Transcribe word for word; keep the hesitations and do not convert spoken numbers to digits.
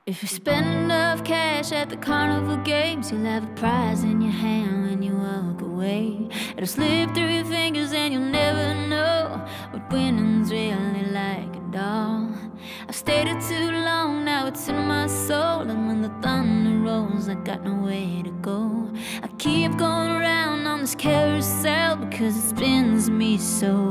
If you spend enough cash at the carnival games, you'll have a prize in your hand when you walk away. It'll slip through your fingers and you'll never know what winning's really like at all. I've stayed here too long, now it's in my soul, and when the thunder rolls, I got nowhere to go. I keep going around on this carousel because it spins me so